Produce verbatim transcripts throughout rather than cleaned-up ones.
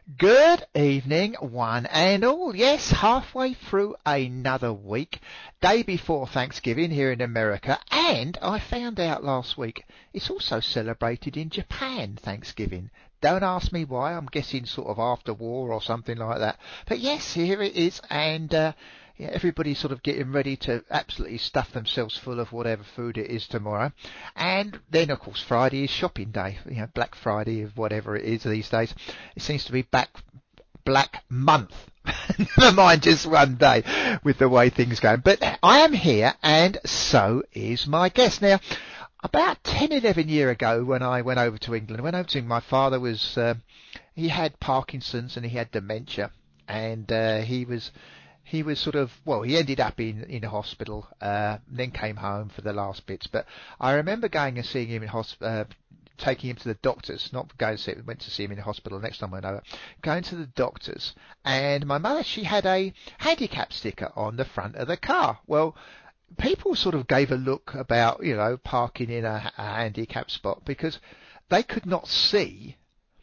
Good evening, one and all. Yes, halfway through another week, day before Thanksgiving here in America, and I found out last week it's also celebrated in Japan, Thanksgiving. Don't ask me why, I'm guessing sort of after war or something like that. But yes, here it is, and uh, yeah, everybody's sort of getting ready to absolutely stuff themselves full of whatever food it is tomorrow. And then, of course, Friday is shopping day, you know, Black Friday, whatever it is these days. It seems to be back Black Month. Never mind just one day with the way things go. But I am here, and so is my guest. Now, about ten, eleven years ago, when I went over to England, I went over to England, my father was, uh, he had Parkinson's and he had dementia, and uh, he was he was sort of, well, he ended up in, in a hospital, uh, then came home for the last bits. But I remember going and seeing him in hospital, uh, taking him to the doctors, not going to see, went to see him in the hospital next time I went over, going to the doctors. And my mother, she had a handicap sticker on the front of the car. Well, people sort of gave a look about, you know, parking in a, a handicap spot because they could not see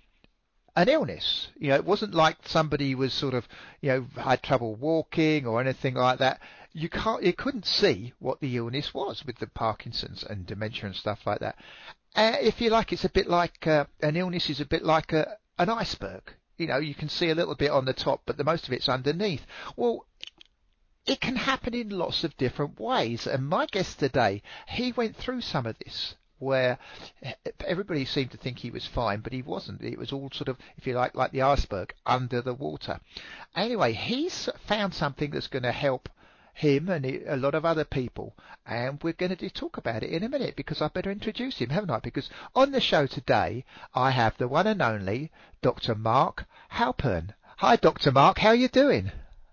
an illness. You know, it wasn't like somebody was sort of, you know, had trouble walking or anything like that. You can't, you couldn't see what the illness was with the Parkinson's and dementia and stuff like that. Uh, if you like, it's a bit like, uh, an illness is a bit like a, an iceberg. You know, you can see a little bit on the top, but the most of it's underneath. Well, it can happen in lots of different ways. And my guest today, he went through some of this, where everybody seemed to think he was fine, but he wasn't. It was all sort of, if you like, like the iceberg under the water. Anyway, he's found something that's going to help him and a lot of other people, and we're going to talk about it in a minute, because I better introduce him, haven't I? Because on the show today, I have the one and only Doctor Mark Halpern. Hi, Doctor Mark. How are you doing?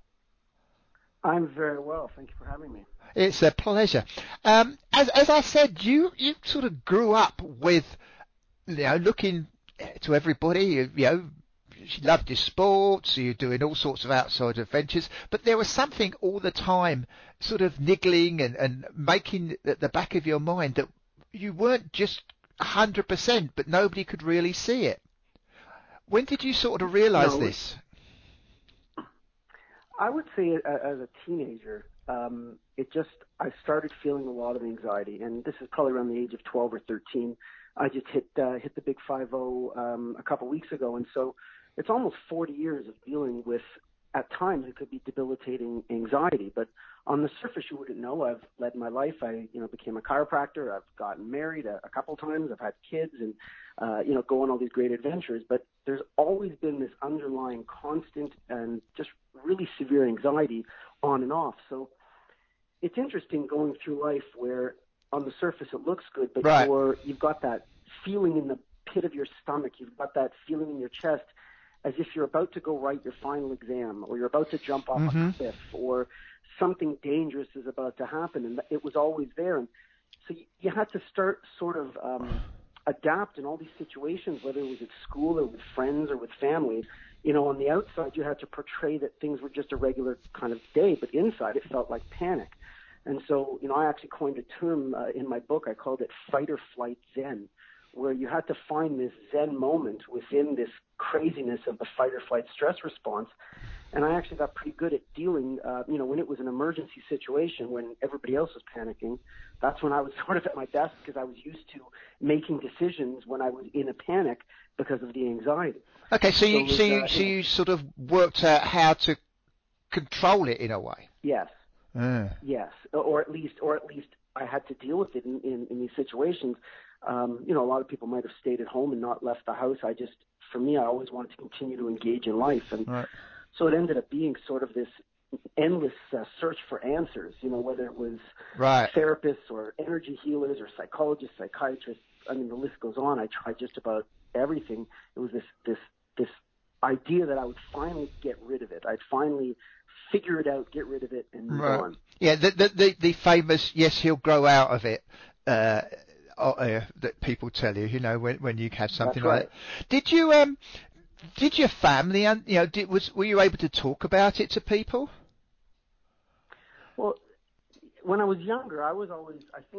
I'm very well. Thank you for having me. It's a pleasure. Um, as as I said, you you sort of grew up with, you know, looking to everybody. You, you know, you loved your sports. You're doing all sorts of outside adventures, but there was something all the time, sort of niggling and and making at the back of your mind that you weren't just a hundred percent, but nobody could really see it. When did you sort of realise no, this? I would say as a teenager, um, it just, I started feeling a lot of anxiety, and this is probably around the age of twelve or thirteen. I just hit uh, hit the big five oh um, a couple weeks ago, and so it's almost forty years of dealing with, at times, it could be debilitating anxiety. But on the surface, you wouldn't know. I've led my life. I, you know, became a chiropractor. I've gotten married a, a couple times. I've had kids, and uh, you know, go on all these great adventures. But there's always been this underlying, constant, and just really severe anxiety on and off. So it's interesting going through life where on the surface it looks good, but Right. you're, you've got that feeling in the pit of your stomach. You've got that feeling in your chest as if you're about to go write your final exam, or you're about to jump off Mm-hmm. a cliff, or something dangerous is about to happen. And it was always there. And so you, you had to start sort of um, adapt in all these situations, whether it was at school or with friends or with family. You know, on the outside, you had to portray that things were just a regular kind of day, but inside it felt like panic. And so, you know, I actually coined a term uh, in my book. I called it fight or flight Zen, where you had to find this Zen moment within this craziness of the fight or flight stress response. And I actually got pretty good at dealing, uh, you know, when it was an emergency situation, when everybody else was panicking. That's when I was sort of at my best, because I was used to making decisions when I was in a panic because of the anxiety. Okay, so you So, so was, you uh, so you know, you sort of worked out how to control it in a way. yes. Uh. Yes, or at least, or at least, I had to deal with it in, in, in these situations. Um, you know, a lot of people might have stayed at home and not left the house. I just, for me, I always wanted to continue to engage in life, and Right. so it ended up being sort of this endless uh, search for answers. You know, whether it was Right. therapists or energy healers or psychologists, psychiatrists. I mean, the list goes on. I tried just about everything. It was this this this idea that I would finally get rid of it. I'd finally figure it out, get rid of it, and move Right. on. Yeah, the, the the the famous yes, he'll grow out of it. Uh, uh, that people tell you, you know, when when you have something That's like right. that. Did you um, did your family, un- you know, did, was were you able to talk about it to people? Well, when I was younger, I was always, I think,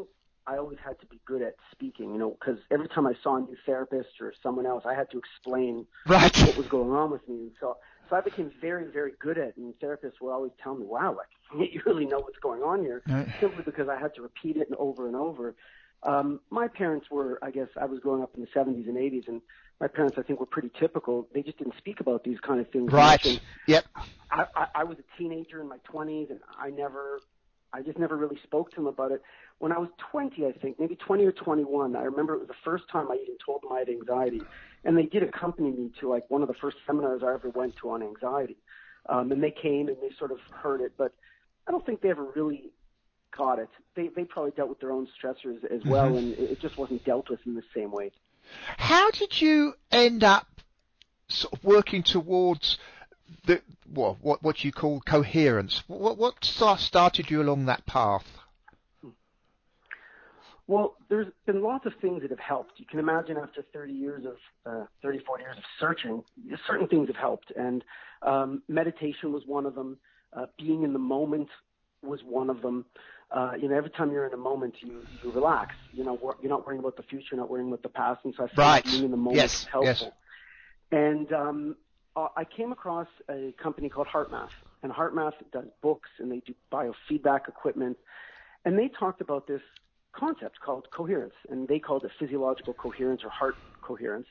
I always had to be good at speaking, you know, because every time I saw a new therapist or someone else, I had to explain right. what was going on with me. And so, so I became very, very good at it. And therapists would always tell me, wow, like, you really know what's going on here, right. simply because I had to repeat it and over and over. Um, my parents were, I guess, I was growing up in the seventies and eighties, and my parents, I think, were pretty typical. They just didn't speak about these kind of things. Right. And Yep. I, I, I was a teenager in my twenties, and I never, I just never really spoke to them about it. When I was twenty, I think, maybe twenty or twenty-one, I remember it was the first time I even told them I had anxiety. And they did accompany me to, like, one of the first seminars I ever went to on anxiety. Um, and they came and they sort of heard it, but I don't think they ever really got it. They they probably dealt with their own stressors as well, mm-hmm. and it just wasn't dealt with in the same way. How did you end up sort of working towards the well, what what you call coherence? What what started you along that path? Well, there's been lots of things that have helped. You can imagine after thirty years of, uh, thirty, forty years of searching, certain things have helped. And um, meditation was one of them. Uh, being in the moment was one of them. Uh, you know, every time you're in a moment, you, you relax. You know, you're not worrying about the future, you're not worrying about the past. And so I feel right. like being in the moment yes. is helpful. Yes. And um, I came across a company called HeartMath. And HeartMath does books, and they do biofeedback equipment. And they talked about this concept called coherence, and they called it physiological coherence or heart coherence.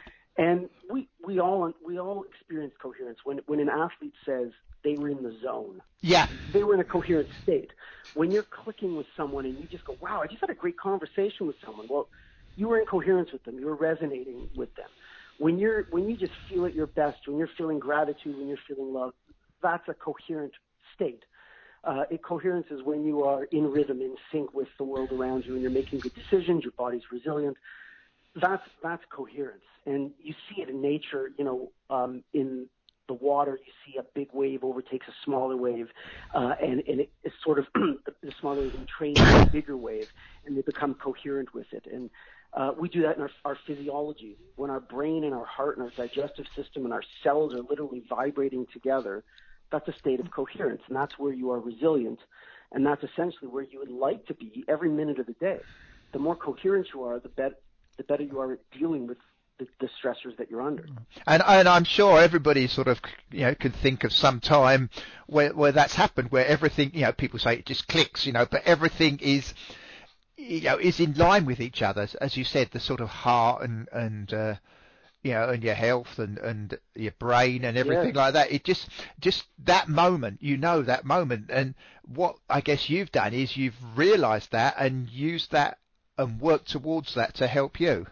And we we all we all experience coherence when when an athlete says they were in the zone. Yeah, they were in a coherent state. When you're clicking with someone and you just go, wow, I just had a great conversation with someone. Well, you were in coherence with them. You were resonating with them. When you're when you just feel at your best, when you're feeling gratitude, when you're feeling love, that's a coherent state. Uh, it, coherence is when you are in rhythm, in sync with the world around you, and you're making good decisions, your body's resilient. That's that's coherence. And you see it in nature, you know, um, in the water, you see a big wave overtakes a smaller wave, uh, and, and it, it's sort of, the, the smaller wave entrains a bigger wave, and they become coherent with it. And uh, we do that in our, our physiology. When our brain and our heart and our digestive system and our cells are literally vibrating together, that's a state of coherence, and that's where you are resilient, and that's essentially where you would like to be every minute of the day. The more coherent you are, the better, the better you are at dealing with the, the stressors that you're under. And, and I'm sure everybody sort of, you know, can think of some time where, where that's happened, where everything, you know, people say it just clicks, you know, but everything is, you know, is in line with each other. As you said, the sort of heart and, and, uh, you know, and your health and, and your brain and everything yes. like that. It just, just that moment, you know, that moment. And what I guess you've done is you've realized that and used that and worked towards that to help you.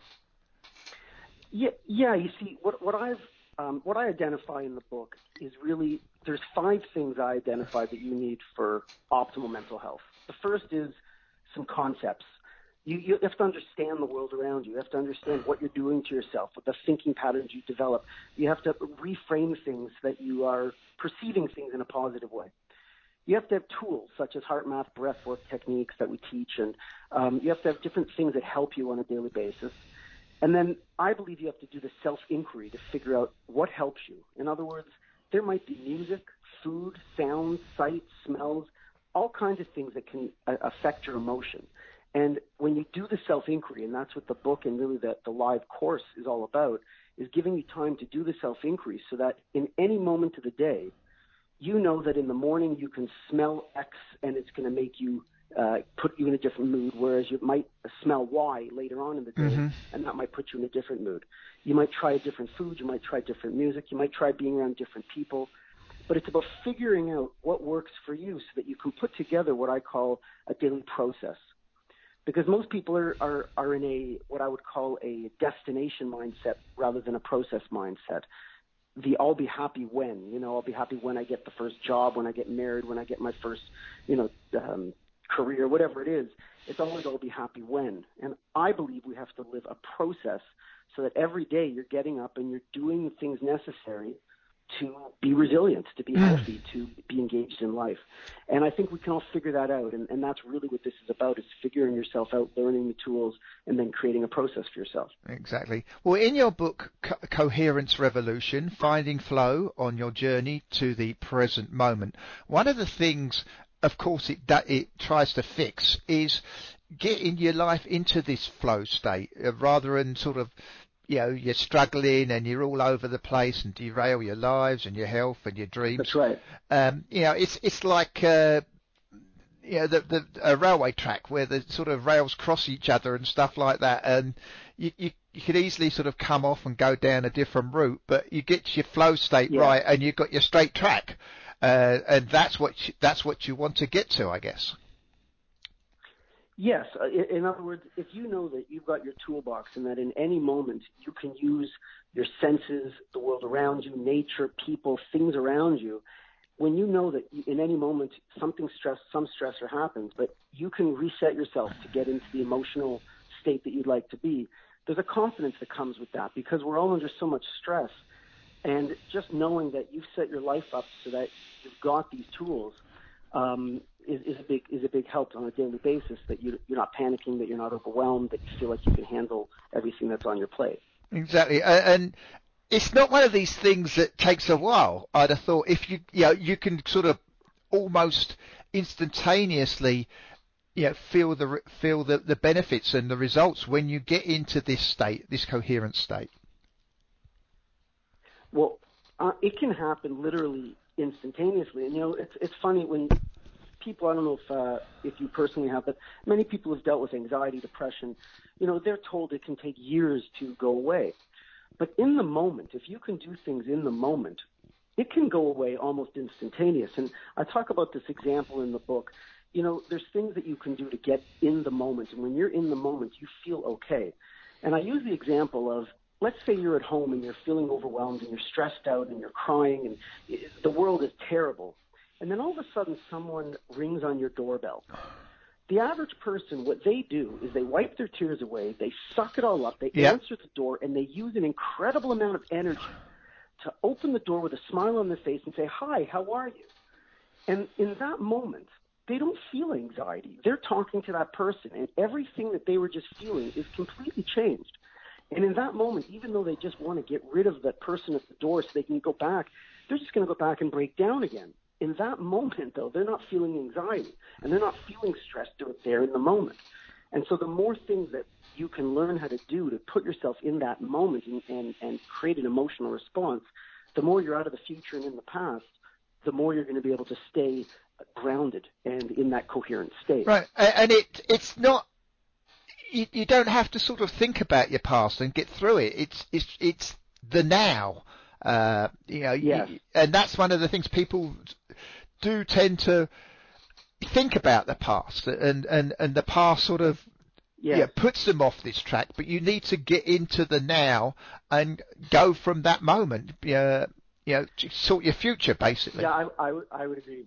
Yeah, yeah. You see, what what I've um, what I identify in the book is really there's five things I identify that you need for optimal mental health. The first is some concepts. You, you have to understand the world around you. You have to understand what you're doing to yourself, what the thinking patterns you develop. You have to reframe things that you are perceiving things in a positive way. You have to have tools such as HeartMath, breathwork techniques that we teach, and um, you have to have different things that help you on a daily basis. And then I believe you have to do the self-inquiry to figure out what helps you. In other words, there might be music, food, sounds, sights, smells, all kinds of things that can uh, affect your emotion. And when you do the self-inquiry, and that's what the book and really the, the live course is all about, is giving you time to do the self-inquiry so that in any moment of the day, you know that in the morning you can smell X and it's going to make you uh, put you in a different mood, whereas you might smell Y later on in the day, mm-hmm. and that might put you in a different mood. You might try a different food, you might try different music, you might try being around different people, but it's about figuring out what works for you so that you can put together what I call a daily process. Because most people are, are, are in a what I would call a destination mindset rather than a process mindset. The I'll be happy when, you know, I'll be happy when I get the first job, when I get married, when I get my first, you know, um, career, whatever it is. It's always I'll be happy when. And I believe we have to live a process so that every day you're getting up and you're doing the things necessary to be resilient, to be healthy, to be engaged in life. And I think we can all figure that out. And, and that's really what this is about, is figuring yourself out, learning the tools, and then creating a process for yourself. Exactly. Well, in your book, Co- Coherence Revolution, Finding Flow on Your Journey to the Present Moment, one of the things, of course, it, it tries to fix is getting your life into this flow state uh, rather than sort of, you know, you're struggling and you're all over the place and derail your lives and your health and your dreams. That's right. Um, you know, it's it's like uh, you know the the a railway track where the sort of rails cross each other and stuff like that, and you you, you could easily sort of come off and go down a different route, but you get your flow state Yeah. right and you've got your straight track, uh, and that's what you, that's what you want to get to, I guess. Yes. uh, In in other words, if you know that you've got your toolbox and that in any moment you can use your senses, the world around you, nature, people, things around you, when you know that you- in any moment something stress, some stressor happens, but you can reset yourself to get into the emotional state that you'd like to be, there's a confidence that comes with that because we're all under so much stress. And just knowing that you've set your life up so that you've got these tools um, is, is a big is a big help on a daily basis. That you, you're not panicking, that you're not overwhelmed, that you feel like you can handle everything that's on your plate. Exactly, A- and it's not one of these things that takes a while. I'd have thought if you you know you can sort of almost instantaneously you know feel the re- feel the, the benefits and the results when you get into this state, this coherent state. Well, uh, it can happen literally instantaneously. And you know, it's it's funny when people, I don't know if uh, if you personally have, but many people have dealt with anxiety, depression. You know, they're told it can take years to go away. But in the moment, if you can do things in the moment, it can go away almost instantaneous. And I talk about this example in the book. You know, there's things that you can do to get in the moment. And when you're in the moment, you feel okay. And I use the example of, let's say you're at home and you're feeling overwhelmed and you're stressed out and you're crying and the world is terrible. And then all of a sudden someone rings on your doorbell. The average person, what they do is they wipe their tears away, they suck it all up, they Yeah. answer the door, and they use an incredible amount of energy to open the door with a smile on their face and say, "Hi, how are you?" And in that moment, they don't feel anxiety. They're talking to that person, and everything that they were just feeling is completely changed. And in that moment, even though they just want to get rid of that person at the door so they can go back, they're just going to go back and break down again. In that moment, though, they're not feeling anxiety, and they're not feeling stressed out there in the moment. And so the more things that you can learn how to do to put yourself in that moment and, and, and create an emotional response, the more you're out of the future and in the past, the more you're going to be able to stay grounded and in that coherent state. Right, A- and it it's not. You, you don't have to sort of think about your past and get through it. It's it's it's the now. Uh, you know, Yes. you, and that's one of the things people do tend to think about the past, and and and the past sort of Yes. yeah puts them off this track. But you need to get into the now and go from that moment. Uh, you know, to sort your future basically. Yeah, I, I, would- I would agree.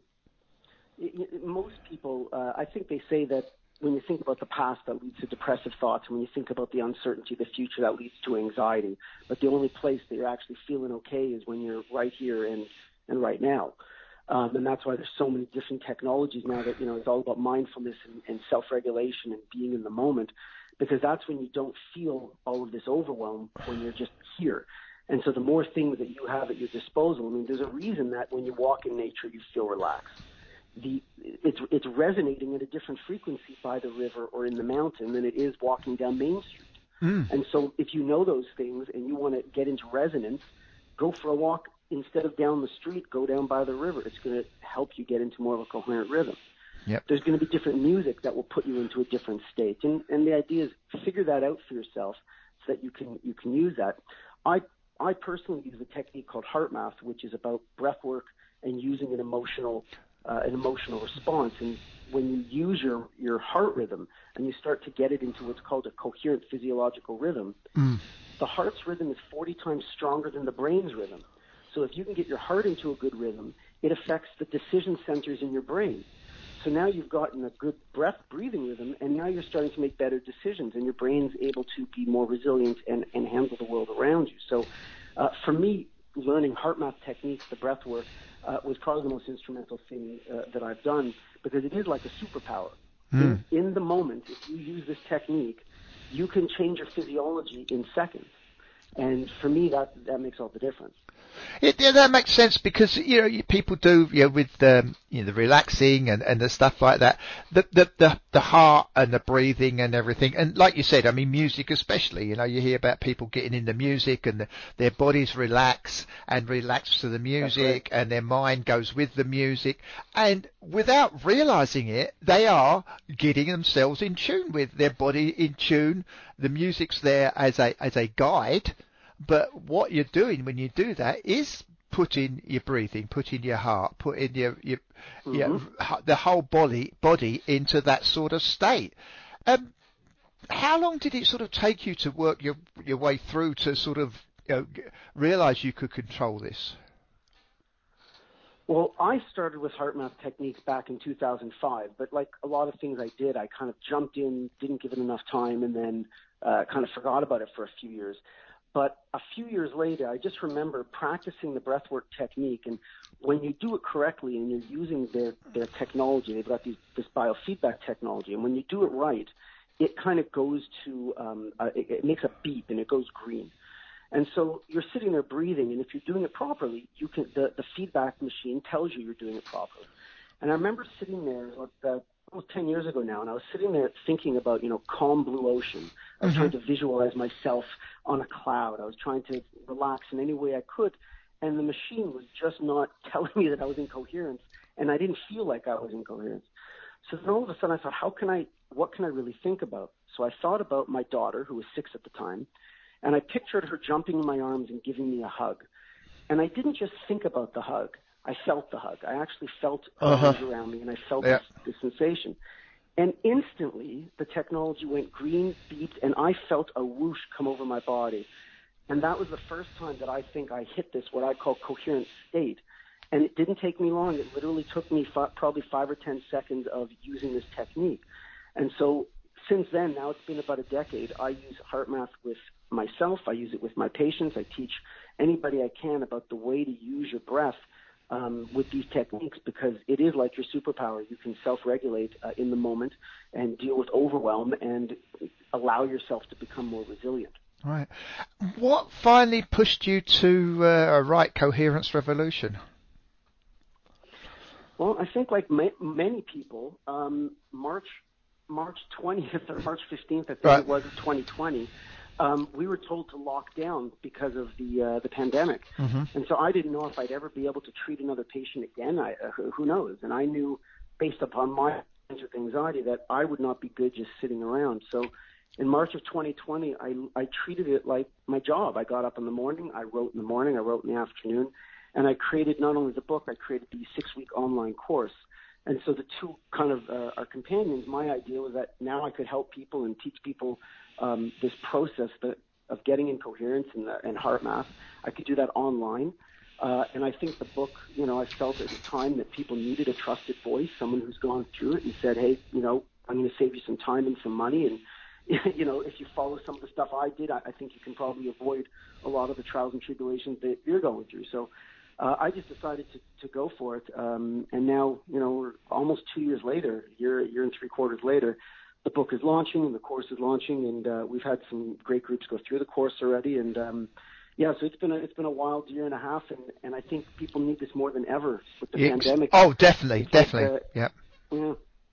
It- it- most people, uh, I think they say that when you think about the past, that leads to depressive thoughts. And when you think about the uncertainty of the future, that leads to anxiety. But the only place that you're actually feeling okay is when you're right here and, and right now. Um, and that's why there's so many different technologies now that, you know, it's all about mindfulness and, and self-regulation and being in the moment, because that's when you don't feel all of this overwhelm when you're just here. And so the more things that you have at your disposal, I mean, there's a reason that when you walk in nature, you feel relaxed. The, it's, it's resonating at a different frequency by the river or in the mountain than it is walking down Main Street. Mm. And so if you know those things and you want to get into resonance, go for a walk. Instead of down the street, go down by the river. It's going to help you get into more of a coherent rhythm. Yep. There's going to be different music that will put you into a different state. And, and the idea is figure that out for yourself so that you can you can use that. I I personally use a technique called heart math, which is about breath work and using an emotional uh, an emotional response. And when you use your, your heart rhythm and you start to get it into what's called a coherent physiological rhythm, Mm. the heart's rhythm is forty times stronger than the brain's rhythm. So if you can get your heart into a good rhythm, it affects the decision centers in your brain. So now you've gotten a good breath breathing rhythm, and now you're starting to make better decisions, and your brain's able to be more resilient and, and handle the world around you. So uh, for me, learning heart math techniques, the breath work, uh, was probably the most instrumental thing uh, that I've done, because it is like a superpower. Mm. In, in the moment, if you use this technique, you can change your physiology in seconds. And for me, that that makes all the difference. It, yeah, that makes sense because you know you- people do you know with um, you know, the relaxing and, and the stuff like that, the, the, the, the heart and the breathing and everything. And like you said, I mean, music especially, you know, you hear about people getting into music and the, their bodies relax and relax to the music and their mind goes with the music. And without realizing it, they are getting themselves in tune with their body, in tune. The music's there as a, as a guide. But what you're doing when you do that is put in your breathing, put in your heart, put in your, your, mm-hmm. your the whole body body into that sort of state. Um, how long did it sort of take you to work your your way through to sort of, you know, realize you could control this? Well, I started with HeartMath techniques back in two thousand five, but like a lot of things I did, I kind of jumped in, didn't give it enough time, and then uh, kind of forgot about it for a few years. But a few years later, I just remember practicing the breathwork technique. And when you do it correctly and you're using their, their technology, they've got these, this biofeedback technology. And when you do it right, it kind of goes to, um, uh, it, it makes a beep and it goes green. And so you're sitting there breathing. And if you're doing it properly, you can, the, the feedback machine tells you you're doing it properly. And I remember sitting there, uh, almost ten years ago now, and I was sitting there thinking about, you know, calm blue ocean. I was mm-hmm. trying to visualize myself on a cloud. I was trying to relax in any way I could, and the machine was just not telling me that I was in coherence, and I didn't feel like I was in coherence. So then all of a sudden I thought, how can I, what can I really think about? So I thought about my daughter, who was six at the time, and I pictured her jumping in my arms and giving me a hug. And I didn't just think about the hug. I felt the hug. I actually felt her uh-huh. arms around me, and I felt yeah. this, this sensation. And instantly, the technology went green, beeped, and I felt a whoosh come over my body. And that was the first time that I think I hit this, what I call coherent state. And it didn't take me long. It literally took me fi- probably five or ten seconds of using this technique. And so since then, now it's been about a decade, I use HeartMath with myself. I use it with my patients. I teach anybody I can about the way to use your breath Um, with these techniques, because it is like your superpower. You can self-regulate uh, in the moment and deal with overwhelm and allow yourself to become more resilient. Right. What finally pushed you to uh, write Coherence Revolution? Well, I think like ma- many people, um, March March twentieth or March fifteenth, I think right. it was, of twenty twenty, Um, we were told to lock down because of the uh, the pandemic, mm-hmm. and so I didn't know if I'd ever be able to treat another patient again. I, uh, who knows? And I knew, based upon my with anxiety, that I would not be good just sitting around. So, in March of twenty twenty, I I treated it like my job. I got up in the morning, I wrote in the morning, I wrote in the afternoon, and I created not only the book, I created the six-week online course. And so the two kind of uh, are companions. My idea was that now I could help people and teach people um, this process that, of getting in coherence and, uh, and HeartMath. I could do that online. Uh, and I think the book, you know, I felt at the time that people needed a trusted voice, someone who's gone through it and said, hey, you know, I'm going to save you some time and some money. And, you know, if you follow some of the stuff I did, I, I think you can probably avoid a lot of the trials and tribulations that you're going through. So Uh, I just decided to, to go for it, um, and now, you know, we're almost two years later, year, year and three quarters later, the book is launching and the course is launching, and uh, we've had some great groups go through the course already, and um, yeah, so it's been a, it's been a wild year and a half, and, and I think people need this more than ever with the it's, pandemic. Oh, definitely, it's definitely, like, uh, yeah. Yeah.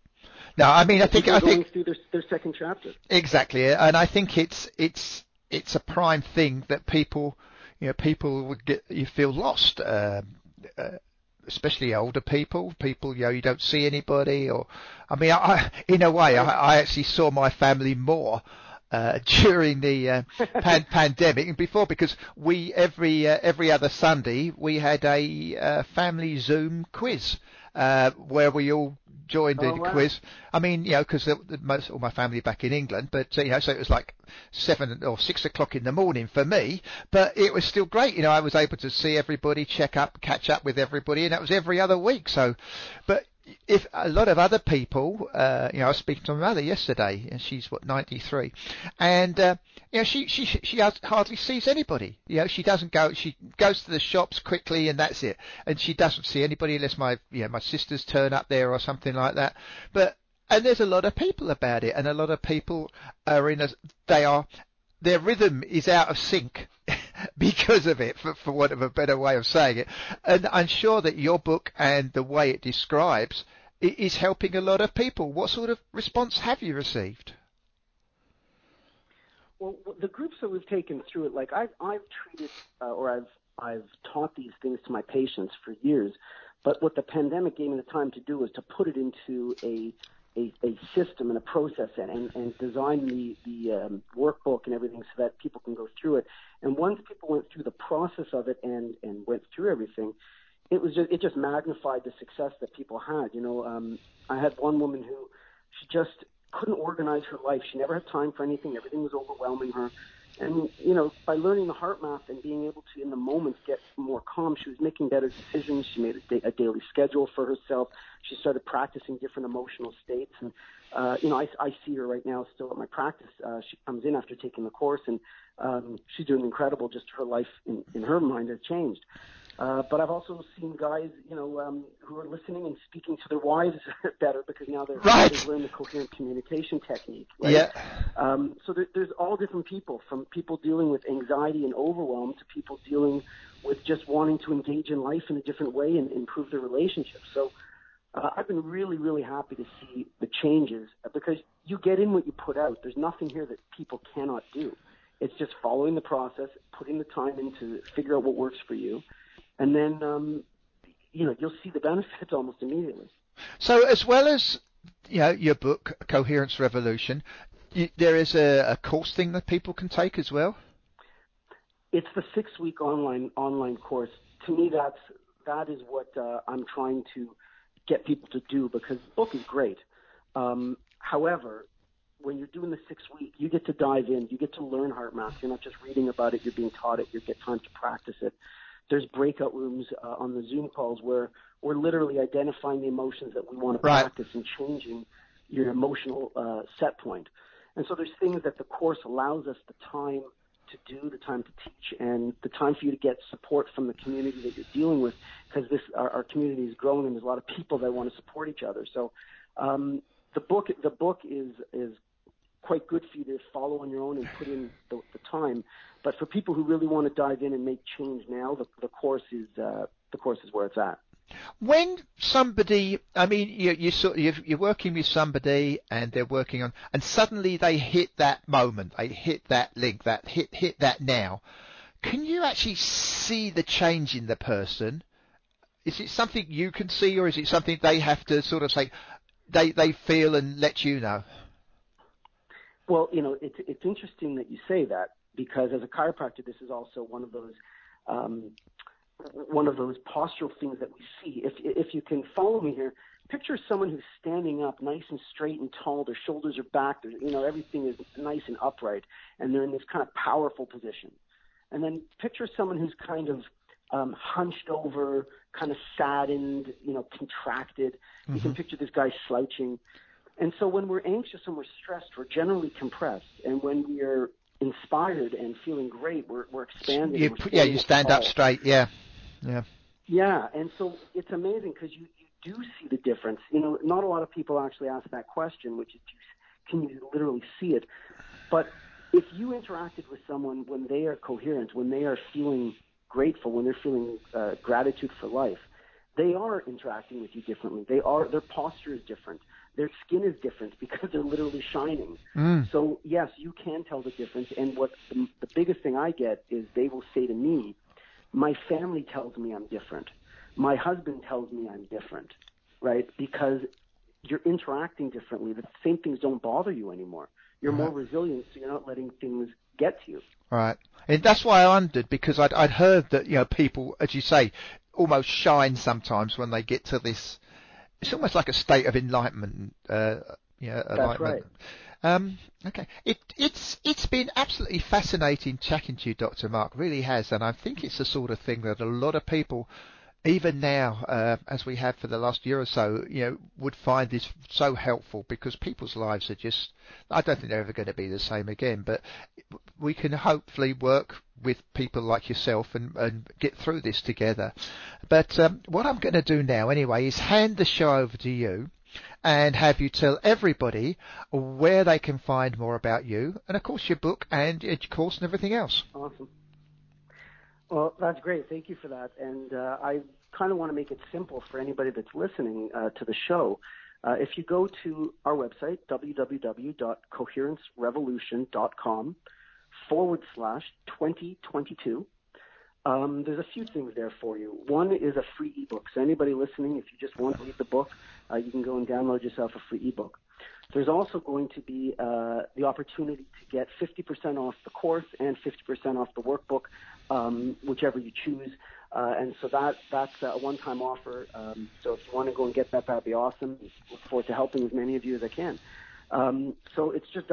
No, I mean, I think I going think through their, their second chapter. Exactly, and I think it's it's it's a prime thing that people. You know, people would get, you feel lost, uh, uh, especially older people, people, you know, you don't see anybody, or, I mean, I, in a way, I, I actually saw my family more, uh, during the, uh, pan- pandemic and before, because we, every, uh, every other Sunday, we had a, uh, family Zoom quiz, uh, where we all joined the oh, wow. quiz. I mean, you know, because most of my family back in England, but uh, you know, so it was like seven or six o'clock in the morning for me. But it was still great. You know, I was able to see everybody, check up, catch up with everybody, and that was every other week. So, but if a lot of other people, uh, you know, I was speaking to my mother yesterday, and she's what ninety-three, and uh, you know, she she she hardly sees anybody. You know, she doesn't go. She goes to the shops quickly, and that's it. And she doesn't see anybody unless my you know my sisters turn up there or something like that. But and there's a lot of people about it, and a lot of people are in a they are their rhythm is out of sync. because of it, for, for want of a better way of saying it. And I'm sure that your book and the way it describes it is helping a lot of people. What sort of response have you received? Well, the groups that we've taken through it, like I've I've treated uh, or I've I've taught these things to my patients for years, but what the pandemic gave me the time to do was to put it into a a, a system and a process and and, and design the the um, workbook and everything so that people can go through it. And once people went through the process of it and and went through everything, it was just, it just magnified the success that people had. You know, um, I had one woman who she just couldn't organize her life. She never had time for anything. Everything was overwhelming her. And, you know, by learning the heart math and being able to, in the moment, get more calm, she was making better decisions. She made a, da- a daily schedule for herself. She started practicing different emotional states. And, uh, you know, I, I see her right now still at my practice. Uh, she comes in after taking the course, and um, she's doing incredible. Just her life, in, in her mind, has changed. Uh, but I've also seen guys, you know, um, who are listening and speaking to their wives better because now they're, right. they've learned the coherent communication technique. Right? Yeah. Um, so there, there's all different people, from people dealing with anxiety and overwhelm to people dealing with just wanting to engage in life in a different way and improve their relationships. So uh, I've been really, really happy to see the changes because you get in what you put out. There's nothing here that people cannot do. It's just following the process, putting the time in to figure out what works for you. And then, um, you know, you'll see the benefits almost immediately. So as well as, you know, your book, Coherence Revolution, you, there is a, a course thing that people can take as well? It's the six-week online online course. To me, that's, that is what uh, I'm trying to get people to do because the book is great. Um, however, when you're doing the six-week, you get to dive in. You get to learn heart math. You're not just reading about it. You're being taught it. You get time to practice it. There's breakout rooms uh, on the Zoom calls where we're literally identifying the emotions that we want to right. practice and changing your emotional uh, set point. And so there's things that the course allows us the time to do, the time to teach, and the time for you to get support from the community that you're dealing with because this our, our community is growing and there's a lot of people that want to support each other. So um, the book the book is is quite good for you to follow on your own and put in the, the time. But for people who really want to dive in and make change now, the, the course is uh, the course is where it's at. When somebody, I mean, you, you sort, you're working with somebody and they're working on, and suddenly they hit that moment, they hit that link, that hit hit that now. Can you actually see the change in the person? Is it something you can see, or is it something they have to sort of say, they they feel and let you know? Well, you know, it's it's interesting that you say that because as a chiropractor, this is also one of those um, one of those postural things that we see. If if you can follow me here, picture someone who's standing up, nice and straight and tall. Their shoulders are back. Their, you know, everything is nice and upright, and they're in this kind of powerful position. And then picture someone who's kind of um, hunched over, kind of saddened, you know, contracted. Mm-hmm. You can picture this guy slouching. And so when we're anxious and we're stressed, we're generally compressed. And when we're inspired and feeling great, we're, we're expanding. You, we're yeah, you stand tall. up straight, yeah. Yeah. Yeah, and so it's amazing because you, you do see the difference. You know, not a lot of people actually ask that question, which is, can you literally see it? But if you interacted with someone when they are coherent, when they are feeling grateful, when they're feeling uh, gratitude for life, they are interacting with you differently. They are, their posture is different. Their skin is different because they're literally shining. Mm. So yes, you can tell the difference. And what the, the biggest thing I get is they will say to me, my family tells me I'm different. My husband tells me I'm different, right? Because you're interacting differently. The same things don't bother you anymore. You're right. More resilient, so you're not letting things get to you. Right. And that's why I wondered, because I'd, I'd heard that, you know, people, as you say, almost shine sometimes when they get to this. It's almost like a state of enlightenment. Uh, you know, That's right. Um, okay. It, it's it's been absolutely fascinating chatting to you, Doctor Mark. Really has, and I think it's the sort of thing that a lot of people, even now, uh, as we have for the last year or so, you know, would find this so helpful because people's lives are just. I don't think they're ever going to be the same again, but we can hopefully work with people like yourself and, and get through this together. But um, what I'm going to do now anyway is hand the show over to you and have you tell everybody where they can find more about you and, of course, your book and your course and everything else. Awesome. Well, that's great. Thank you for that. And uh, I kind of want to make it simple for anybody that's listening uh, to the show. Uh, if you go to our website, www.coherencerevolution.com forward slash 2022, um, there's a few things there for you. One is a free ebook. So anybody listening, if you just want to read the book, uh, you can go and download yourself a free ebook. There's also going to be uh, the opportunity to get fifty percent off the course and fifty percent off the workbook, um, whichever you choose. Uh, and so that that's a one-time offer. Um, so if you want to go and get that, that'd be awesome. Look forward to helping as many of you as I can. Um, so it's just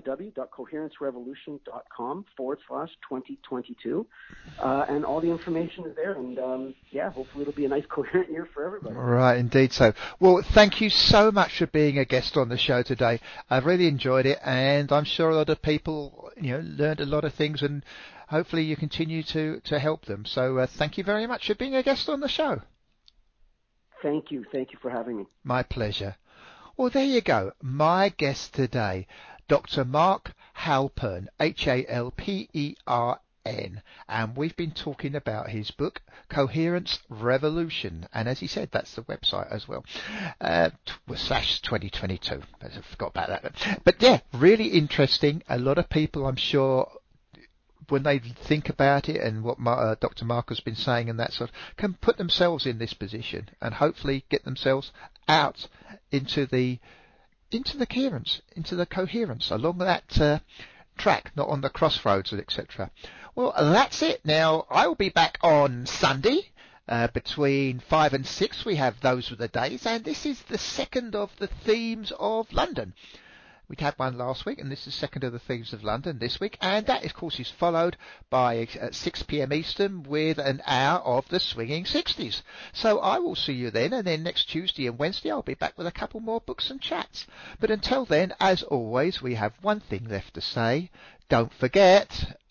www.coherencerevolution.com forward slash 2022. Uh, and all the information is there. And, um, yeah, hopefully it'll be a nice coherent year for everybody. Right, indeed so. Well, thank you so much for being a guest on the show today. I've really enjoyed it, and I'm sure a lot of people, you know, learned a lot of things, and hopefully you continue to, to help them. So uh, thank you very much for being a guest on the show. Thank you. Thank you for having me. My pleasure. Well, there you go. My guest today, Doctor Mark Halpern, H A L P E R N. And we've been talking about his book, Coherence Revolution. And as he said, that's the website as well. Uh, slash twenty twenty-two. I forgot about that. But yeah, really interesting. A lot of people, I'm sure, when they think about it and what uh, Doctor Mark has been saying and that sort of, can put themselves in this position and hopefully get themselves out into the into the coherence, into the coherence along that uh, track, not on the crossroads, et cetera. Well, that's it. Now, I will be back on Sunday uh, between five and six. We have Those Were the Days, and this is the second of the themes of London. We had one last week, and this is the second of the Themes of London this week. And that, of course, is followed by at six p.m. Eastern with an hour of the Swinging Sixties. So I will see you then, and then next Tuesday and Wednesday I'll be back with a couple more books and chats. But until then, as always, we have one thing left to say. Don't forget,